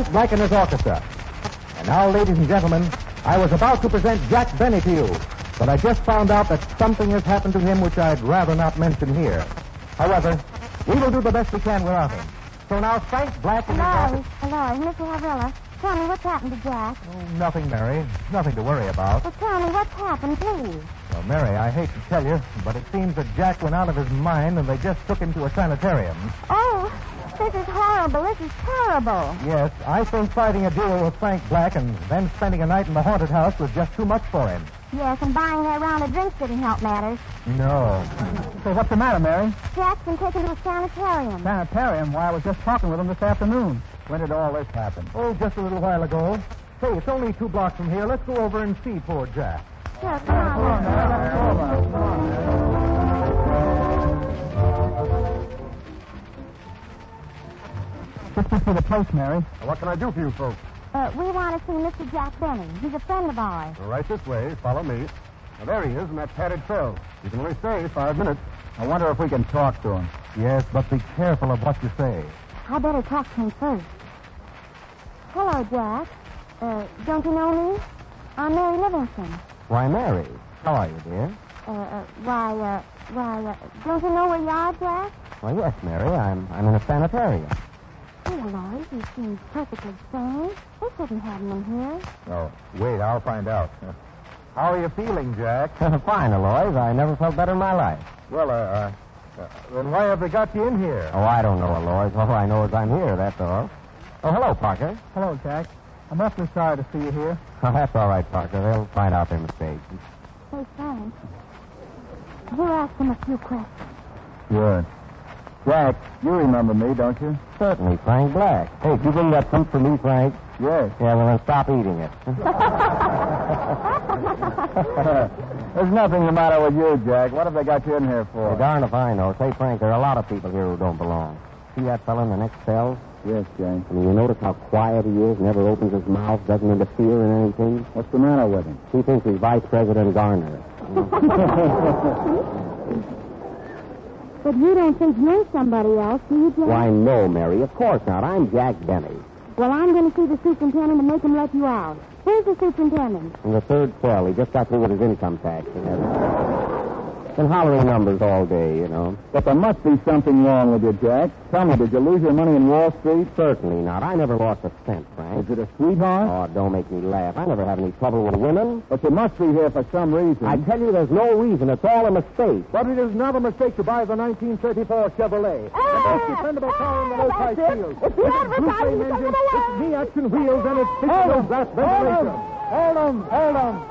Black and his orchestra. And now, ladies and gentlemen, I was about to present Jack Benny to you, but I just found out that something has happened to him which I'd rather not mention here. However, we will do the best we can without him. So now, Frank Black and his orchestra... Hello, Mr. Havrilla. Tell me what's happened to Jack. Oh, nothing, Mary. Nothing to worry about. Well, tell me what's happened, please. Well, Mary, I hate to tell you, but it seems that Jack went out of his mind and they just took him to a sanitarium. Oh, this is horrible. This is terrible. Yes, I think fighting a duel with Frank Black and then spending a night in the haunted house was just too much for him. Yes, and buying that round of drinks didn't help matters. No. So what's the matter, Mary? Jack's been taken to a sanitarium. Sanitarium? Why, I was just talking with him this afternoon. When did all this happen? Oh, just a little while ago. Hey, it's only 2 blocks from here. Let's go over and see poor Jack. Sure, come on. Let's go over. Come on, This must be the place, Mary. What can I do for you folks? We want to see Mr. Jack Benny. He's a friend of ours. Right this way. Follow me. Now, there he is in that padded cell. You can only stay 5 minutes. I wonder if we can talk to him. Yes, but be careful of what you say. I better talk to him first. Hello, Jack. Don't you know me? I'm Mary Livingston. Why, Mary. How are you, dear? Don't you know where you are, Jack? Well, yes, Mary. I'm in a sanitarium. Oh, Lloyd, he seems perfectly sane. They shouldn't have him in here. Oh, wait, I'll find out. How are you feeling, Jack? Fine, Aloys. I never felt better in my life. Well, then why have they got you in here? Oh, I don't know, Aloys. All I know is I'm here, that's all. Oh, hello, Parker. Hello, Jack. I'm awfully sorry to see you here. Oh, that's all right, Parker. They'll find out their mistakes. Hey, Frank. We'll ask him a few questions. Good. Jack, you remember me, don't you? Certainly, Frank Black. Hey, did you bring that fruit for me, Frank? Yes. Yeah, well, then stop eating it. There's nothing the matter with you, Jack. What have they got you in here for? Well, darn if I know. Say, Frank, there are a lot of people here who don't belong. See that fellow in the next cell? Yes, Jack. I mean, you notice how quiet he is, never opens his mouth, doesn't interfere in anything? What's the matter with him? He thinks he's Vice President Garner. But you don't think you're somebody else, do you, Jack? Why, no, Mary. Of course not. I'm Jack Benny. Well, I'm going to see the superintendent and make him let you out. Where's the superintendent? In the 3rd cell. He just got through with his income tax. Been hollering numbers all day, you know. But there must be something wrong with you, Jack. Tell me, did you lose your money in Wall Street? Certainly not. I never lost a cent, Frank. Is it a sweetheart? Oh, don't make me laugh. I never have any trouble with women. But you must be here for some reason. I tell you, there's no reason. It's all a mistake. But it is not a mistake to buy the 1934 Chevrolet. The most dependable car in the low-price field. It's the advertising engine, coming along. it's V-action wheels, and it's feature glass ventilation. Hold on.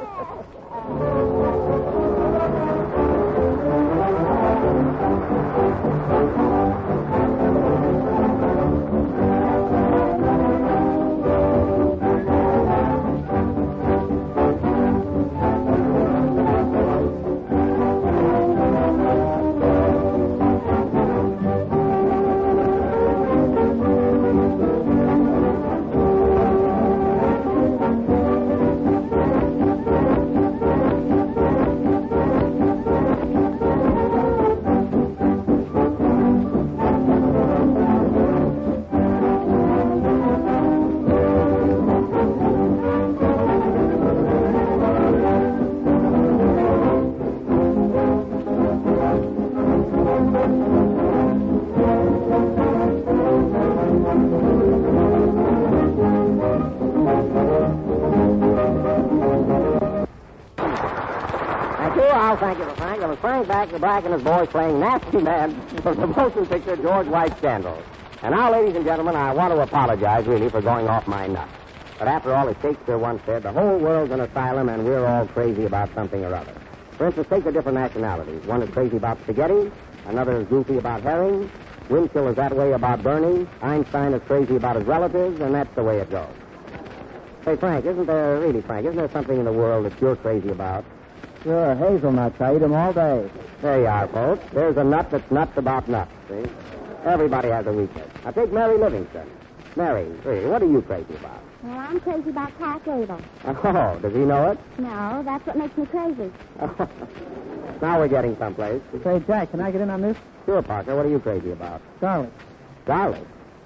Thank you, Frank. It was Frank Black and his boys playing Nasty Man for the motion picture George White Scandal. And now, ladies and gentlemen, I want to apologize, really, for going off my nut. But after all, as Shakespeare once said, the whole world's an asylum and we're all crazy about something or other. For instance, take the different nationalities. One is crazy about spaghetti, another is goofy about herring, Winchell is that way about Bernie, Einstein is crazy about his relatives, and that's the way it goes. Say, Frank, isn't there something in the world that you're crazy about? Sure, hazelnuts. I eat them all day. There you are, folks. There's a nut that's nuts about nuts, see? Everybody has a weakness. Now, take Mary Livingston. Mary, really, what are you crazy about? Well, I'm crazy about Clark Gable. Oh, does he know it? No, that's what makes me crazy. Now we're getting someplace. Say, Jack, can I get in on this? Sure, Parker. What are you crazy about? Garlic. Garlic?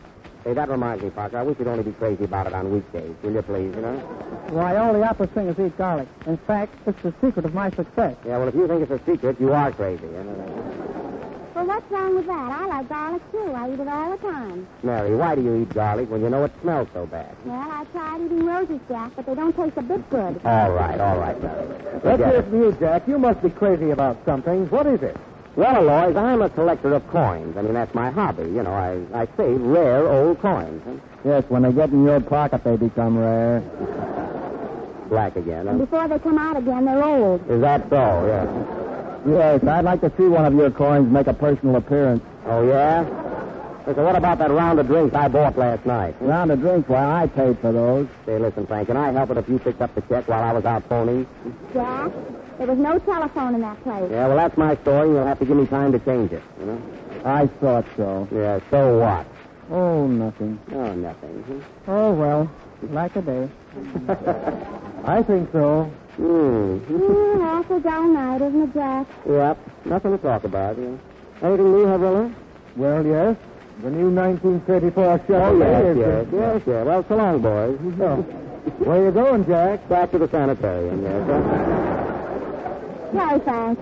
Hey, that reminds me, Parker. I wish you'd only be crazy about it on weekdays. Will you please, Why, all the opera singers eat garlic. In fact, it's the secret of my success. Yeah, well, if you think it's a secret, you are crazy. Well, what's wrong with that? I like garlic, too. I eat it all the time. Mary, why do you eat garlic when you know it smells so bad? Well, I tried eating roses, Jack, but they don't taste a bit good. All right, Mary. Let's hear from you, Jack. You must be crazy about something. What is it? Well, Aloys, I'm a collector of coins. I mean, that's my hobby. I save rare old coins. Yes, when they get in your pocket, they become rare. Black again. And before they come out again, they're old. Is that so? Yeah. Yes, I'd like to see one of your coins make a personal appearance. Oh, yeah? Listen, what about that round of drinks I bought last night? Round of drinks? Why, I paid for those. Say, listen, Frank, can I help it if you picked up the check while I was out phoning? Jack, there was no telephone in that place. Yeah, well, that's my story. You'll have to give me time to change it, I thought so. Yeah, so what? Oh, nothing. Oh, nothing. Oh, well, like a day. I think so. Awful dull night, isn't it, Jack? Yep, nothing to talk about. Anything new, Havrilla? Well, yes. The new 1934 Chevrolet. Oh, yes. Well, so long, boys. Oh. Where you going, Jack? Back to the sanitarium, yes. Sorry, Frank.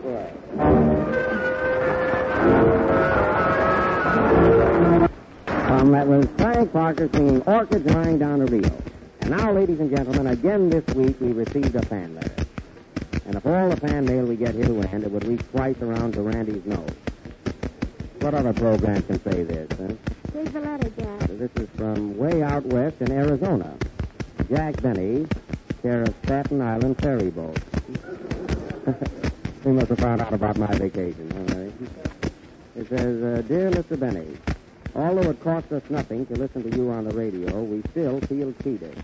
That was Frank Parker singing Orchids Lying Down the Rio. And now, ladies and gentlemen, again this week we received a fan letter. And if all the fan mail we get here to end, it would reach twice around to Randy's nose. What other program can say this, huh? Here's the letter, Jack. This is from way out west in Arizona. Jack Benny, care of Staten Island ferry boat. He must have found out about my vacation. All right. It says, Dear Mr. Benny, although it costs us nothing to listen to you on the radio, we still feel cheated.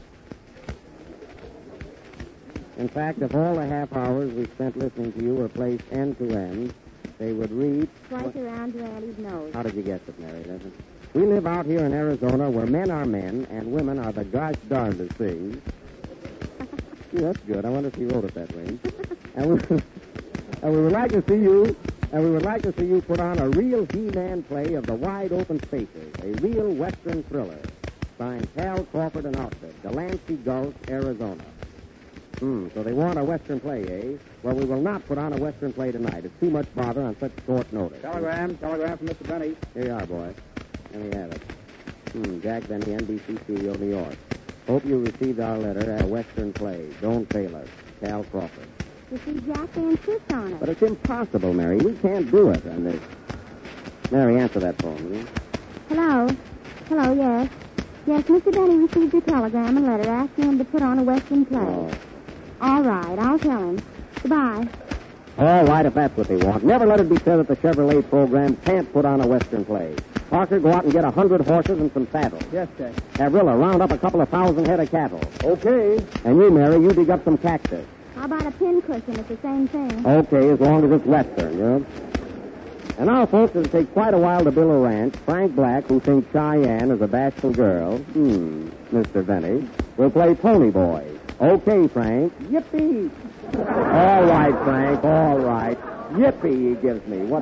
In fact, if all the half hours we spent listening to you were placed end to end, they would read... Twice around Randy's nose. How did you guess it, Mary? We live out here in Arizona where men are men and women are the gosh darndest things. Gee, that's good. I wonder if he wrote it that way. And we would like to see you... And we would like to see you put on a real He-Man play of the Wide Open Spaces, a real Western thriller. Signed Hal Crawford and Outfit, Delancey Gulch, Arizona. So they want a Western play, eh? Well, we will not put on a Western play tonight. It's too much bother on such short notice. Telegram from Mr. Benny. Here you are, boy. Let me have it. Jack Benny, NBC Studio, New York. Hope you received our letter at a Western play. Don't fail us. Hal Crawford. You see, Jack, they insist on it. But it's impossible, Mary. We can't do it. And Mary, answer that phone, will you? Hello? Hello, yes. Yes, Mr. Benny received your telegram and letter asking him to put on a Western play. Oh. All right, I'll tell him. Goodbye. All right, if that's what they want. Never let it be said that the Chevrolet program can't put on a Western play. Parker, go out and get 100 horses and some saddles. Yes, Jack. Havrilla, round up a couple of 1,000 head of cattle. Okay. And you, Mary, you dig up some cactus. How about a pincushion? It's the same thing. Okay, as long as it's Western, And now, folks, it'll take quite a while to build a ranch. Frank Black, who thinks Cheyenne is a bashful girl, Mr. Benny, will play Pony Boy. Okay, Frank. Yippee. All right, Frank, all right. Yippee, he gives me. What?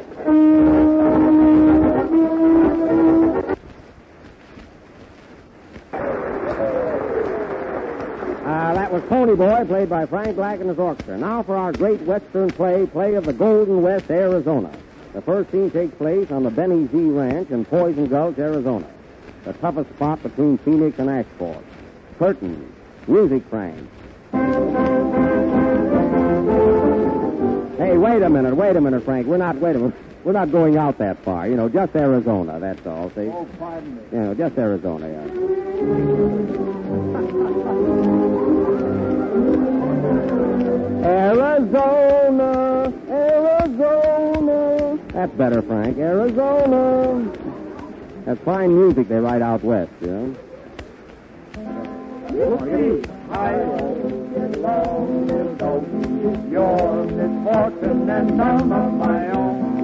That was Pony Boy, played by Frank Black and his orchestra. Now for our great Western play of the Golden West, Arizona. The first scene takes place on the Benny Z Ranch in Poison Gulch, Arizona, the toughest spot between Phoenix and Ashford. Curtain. Music, Frank. Hey, wait a minute, Frank. We're not going out that far. Just Arizona, that's all, see? Oh, pardon me. Just Arizona, yeah. Arizona, Arizona. That's better, Frank. Arizona. That's fine music they write out west, Your misfortune and none of my own.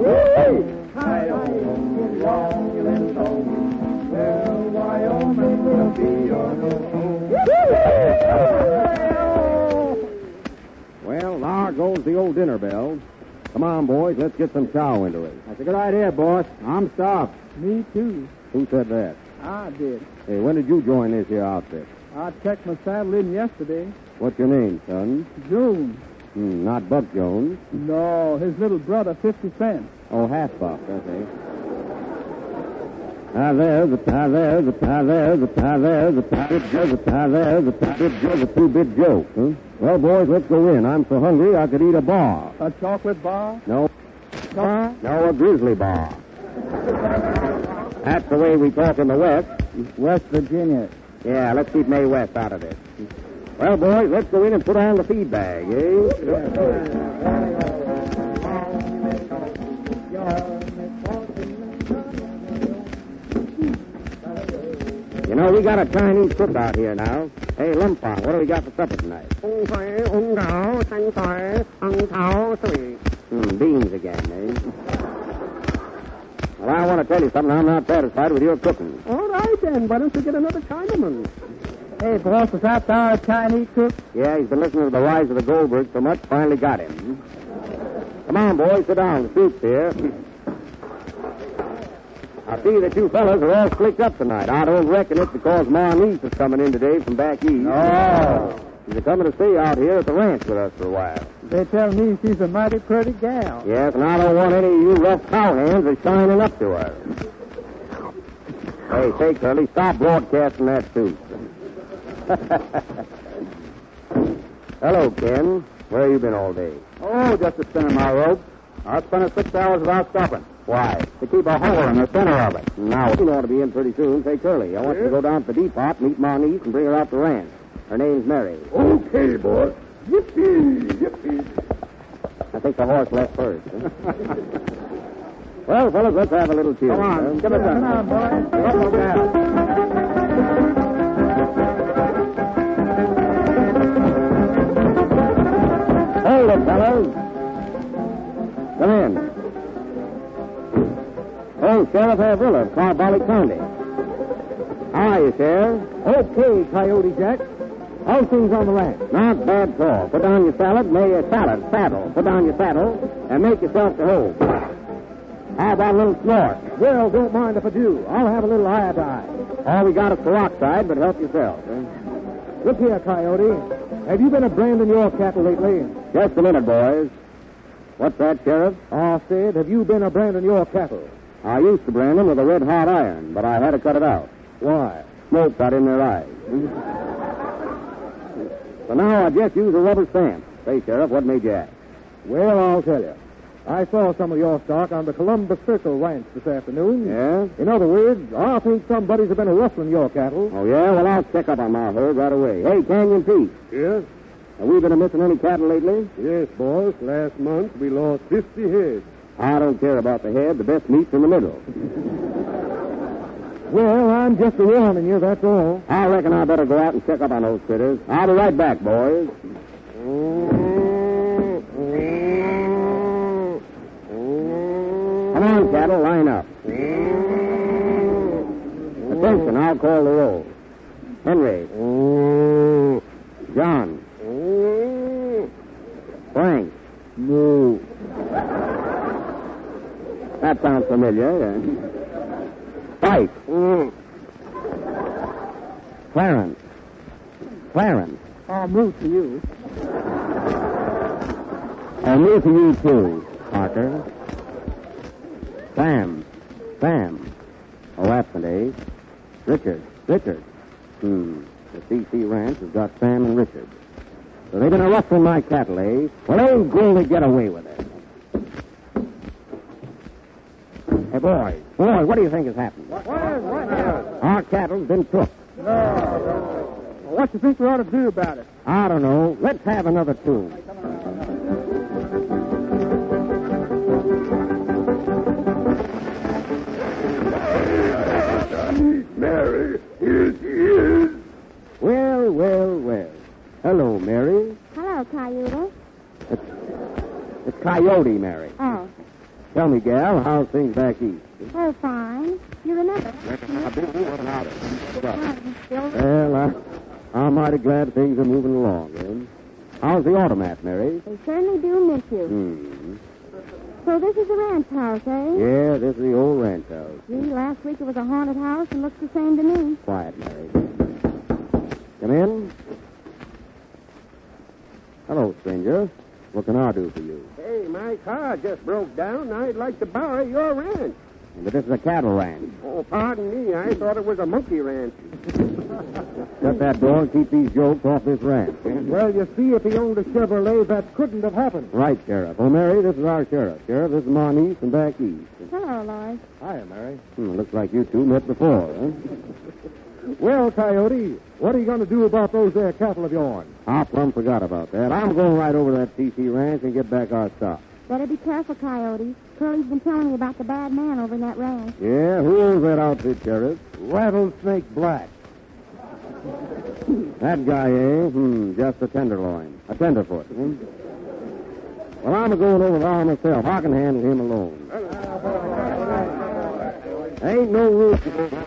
Wyoming will be your home. Well, there goes the old dinner bell. Come on, boys, let's get some chow into it. That's a good idea, boss. I'm starved. Me, too. Who said that? I did. Hey, when did you join this here outfit? I checked my saddle in yesterday. What's your name, son? June. Not Buck Jones. No, his little brother, 50 cents. Oh, half Buck, I see. Hi there, the tie there, the tie there, the tie there, the tie there, the tie there, the tie there, the two-bit joke, huh? Well, boys, let's go in. I'm so hungry I could eat a bar. A chocolate bar? No. Bar? No, a grizzly bar. That's the way we talk in the West. West Virginia. Yeah, let's keep Mae West out of this. Well, boys, let's go in and put on the feed bag, eh? You know, we got a Chinese cook out here now. Hey, Lumpong, what do we got for supper tonight? Beans again, eh? Well, I want to tell you something. I'm not satisfied with your cooking. All right, then. Why don't you get another Chinaman? Hey, boss, is that our Chinese cook? Yeah, he's been listening to the rise of the Goldbergs so much, finally got him. Come on, boys, sit down. The soup's here. I see that you fellas are all slicked up tonight. I don't reckon it's because Ma Niece is coming in today from back east. No. She's coming to stay out here at the ranch with us for a while. They tell me she's a mighty pretty gal. Yes, and I don't want any of you rough cowhands a shining up to her. Hey, say, Curly, stop broadcasting that soup. Hello, Ken. Where you been all day? Oh, just to spinning my rope. I spent 6 hours without stopping. Why? To keep a hole in the center of it. Now, you ought to be in pretty soon. Say, Curly, I want you to go down to the depot, meet Ma Niece, and bring her out to ranch. Her name's Mary. Okay, boss. Yippee, yippee. I think the horse left first. Well, fellas, let's have a little cheer. Come on, give it Come on, boys. Come down. Hold it, fellas. Come in. Oh, Sheriff Averill of Carbolic County. How are you, Sheriff? Okay, Coyote Jack. How's things on the ranch? Not bad at all. Put down your saddle, saddle. Put down your saddle, and make yourself to hold. How about a little snort? Well, don't mind if I do. I'll have a little iodine. All we got is peroxide, but help yourself. Look here, Coyote. Have you been a branding your cattle lately? Just a minute, boys. What's that, Sheriff? I said, have you been a branding your cattle? I used to brand them with a red-hot iron, but I had to cut it out. Why? Smoke got in their eyes. So now I just use a rubber stamp. Say, Sheriff, what made you ask? Well, I'll tell you. I saw some of your stock on the Columbus Circle ranch this afternoon. Yeah? In other words, I think somebody's been rustling your cattle. Oh, yeah? Well, I'll check up on my herd right away. Hey, Canyon Pete. Yes? Have we been missing any cattle lately? Yes, boss. Last month we lost 50 head. I don't care about the head. The best meat's in the middle. Well, I'm just warning you, that's all. I reckon I better go out and check up on those critters. I'll be right back, boys. Come on, cattle, line up. Attention, I'll call the roll. Henry. John. Frank. No. That sounds familiar. Spike. Clarence. I'll move to you. I'll move to you, too, Parker. Sam. Oh, that's an A. Richard. The CC Ranch has got Sam and Richard. So they've been rustling my cattle, eh? Well, they ain't going to get away with it. Hey, boys, what do you think has happened? What happened? Our cattle's been took. No. What do you think we ought to do about it? I don't know. Let's have another tune. Mary, here she is. Well. Hello, Mary. Hello, Coyote. It's Coyote, Mary. Oh. Tell me, gal, how's things back east? Oh, fine. You remember? Well, I'm mighty glad things are moving along, then. How's the automat, Mary? We certainly do miss you. So this is the ranch house, eh? Yeah, this is the old ranch house. Gee, last week it was a haunted house and looks the same to me. Quiet, Mary. Come in. Hello, stranger. What can I do for you? Hey, my car just broke down. I'd like to borrow your ranch. But this is a cattle ranch. Oh, pardon me. I thought it was a monkey ranch. Shut that door and keep these jokes off this ranch. Well, you see, if he owned a Chevrolet, that couldn't have happened. Right, Sheriff. Oh, Mary, this is our sheriff. Sheriff, this is my niece and back east. Hello, Lloyd. Hiya, Mary. Looks like you two met before, huh? Well, Coyote, what are you going to do about those there cattle of yours? I plumb forgot about that. I'm going right over to that CC ranch and get back our stock. Better be careful, Coyote. Curly's been telling me about the bad man over in that ranch. Yeah, who owns that outfit, Sheriff? Rattlesnake Black. That guy, eh? Just a tenderloin. A tenderfoot. Well, I'm going over there myself. I can handle him alone. Ain't no roof to go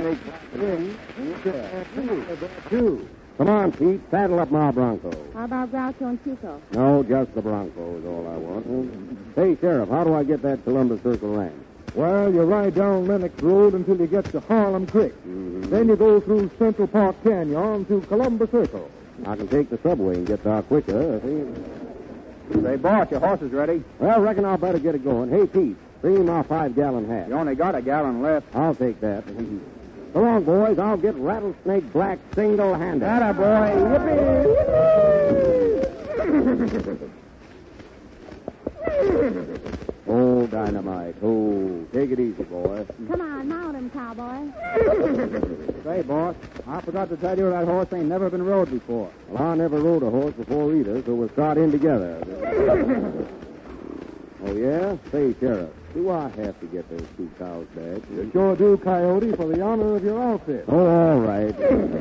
Come on, Pete. Saddle up my Bronco. How about Groucho and Chico? No, just the Bronco is all I want. Hey, Sheriff, how do I get that Columbus Circle Ranch? Well, you ride down Lennox Road until you get to Harlem Creek. Then you go through Central Park Canyon to Columbus Circle. I can take the subway and get there quicker. See? Say, boss, your horse is ready. Well, reckon I'll better get it going. Hey, Pete, bring me my 5-gallon hat. You only got a gallon left. I'll take that. Come on, boys. I'll get Rattlesnake Black single-handed. Atta boy. Yippee! Oh, dynamite. Oh, take it easy, boy. Come on, mount him, cowboy. Say, boss, I forgot to tell you that horse ain't never been rode before. Well, I never rode a horse before either, so we'll start in together. Oh, yeah? Say, Sheriff, do I have to get those 2 cows back? You sure do, Coyote, for the honor of your outfit. Oh, all right.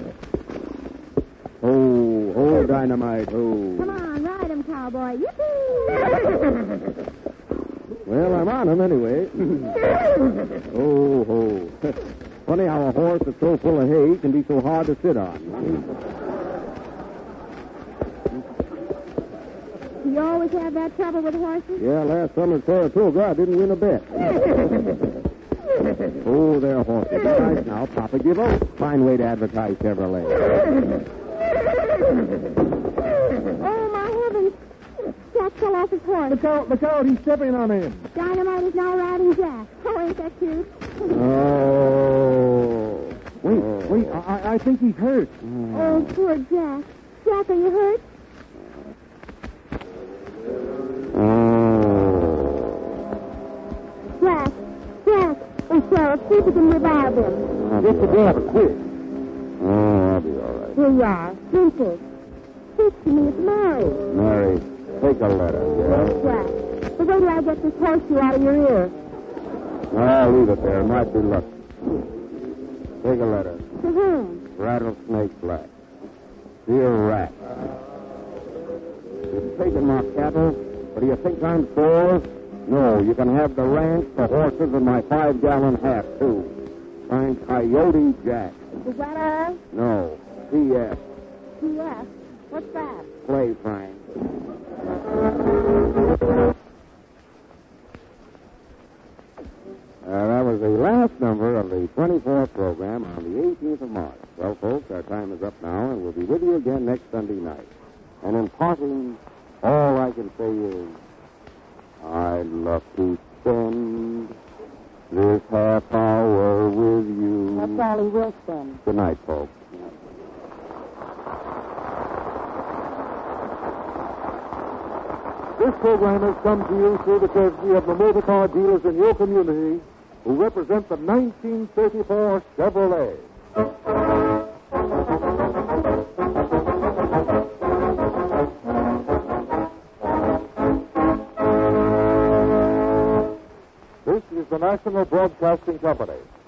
Oh, dynamite, oh. Come on, ride him, cowboy. Yippee! Well, I'm on him anyway. Oh. Funny how a horse that's so full of hay can be so hard to sit on. You always have that trouble with horses? Yeah, last summer's Saratoga, I didn't win a bet. Oh, they're horses. Nice now, Papa, give up. Fine way to advertise Chevrolet. Oh, my heavens. Jack fell off his horse. Look out, he's stepping on him. Dynamite is now riding Jack. Oh, ain't that cute? Oh. Wait, I think he's hurt. Oh, poor Jack. Jack, are you hurt? Jack. Oh, Sheriff, see if you can revive him. Get the door quick. Oh, I'll be all right. Here you are. Drink it. Speak to me. It's Mary. Mary, take a letter, yeah? Jack. But wait till I get this horseshoe out of your ear. I'll leave it there. It might be lucky. Take a letter. To whom? Rattlesnake Black. Dear Rat. You've taken my cattle, but do you think I'm sore? No, you can have the ranch, the horses, and my 5-gallon hat, too. Signed Coyote Jack. Is that all? No, P.S. P.S. What's that? Play, Frank. That was the last number of the 24th program on the 18th of March. Well, folks, our time is up now, and we'll be with you again next Sunday night. And in parting, all I can say is, I'd love to spend this half hour with you. That's all he will spend. Good night, folks. This program has come to you through the courtesy of the motor car dealers in your community who represent the 1934 Chevrolet. This is the National Broadcasting Company.